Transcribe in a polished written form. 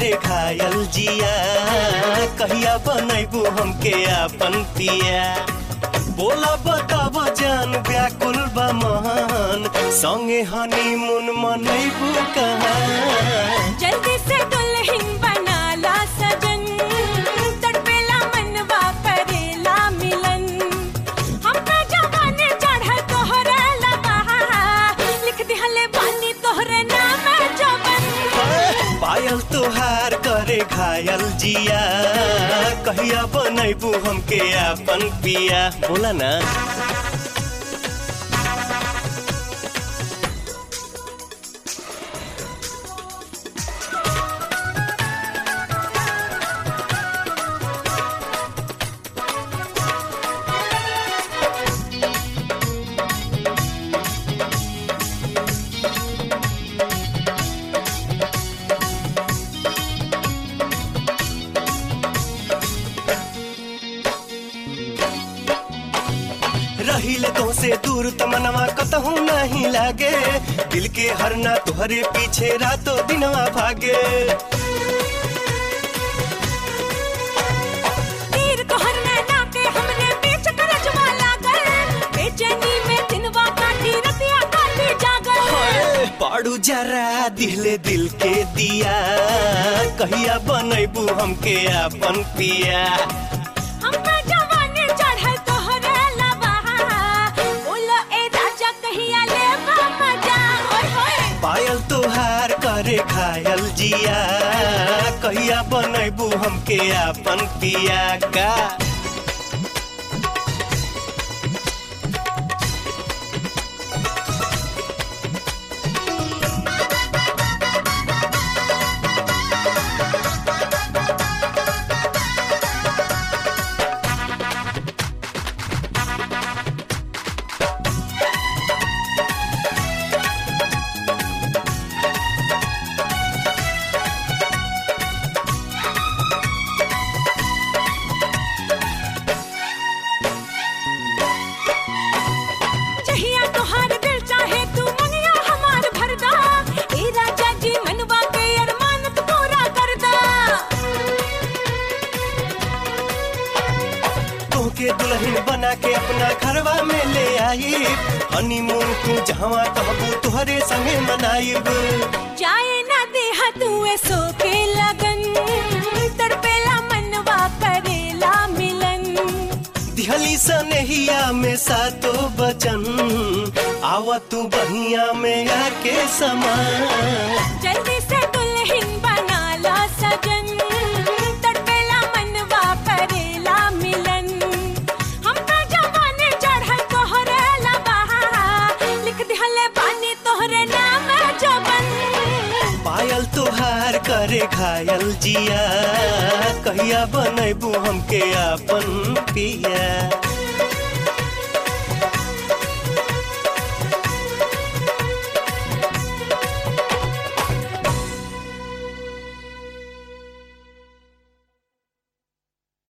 करे घायल जिया कहिया बनैबू हमके आपन पिया बोला बताब जान व्याकुल बा मन संगे हनीमून मनैबू कहाँ जल्दी से दुल्हन बनाला सजन तड़पेला मनवा करेला मिलन हमका जवानी चढ़ तोहरे लबहा लिख दिहले बानी तोहरे नाम जवन पायल तोहार करे घायल जिया कहिया बनैबू हमके आपन पिया बोला ना रहिले तो से दूर तमनवा कतहू नहीं लागे दिल के हरना तुहरे पीछे रातों दिनवा भागे तीर तो हरना नाके हमने बीच करजवा लागल बेचैनी में दिनवा काटी रतिया काटी जागल पाड़ू जरा दिले दिल के दिया कहिया बनैबू हमके आपन पिया हमका जवानी चढ़ तोहरे पायल तोहार करे घायल जिया कहिया बनैबू हमके आपन पिया का के दुल्हन बना के अपना घरवा में ले आई हनीमून तू जहाँ कहबू तुहरे संगे मनाइब जाए ना देहा तुए सो के लगन तड़पेला मनवा करेला मिलन दिहली सनेहिया में सातो बचन आवा तू बहिया में आके समा जल्दी से दुल्हन बनाला सजन तड़पेला मनवा करेला मिलन हमका जवानी चढ़ तोहरे लबहा लिख दिहले बानी तोहरे नाम जवन पायल तोहार करे घायल जिया कहिया बनैबू हमके आपन पिया।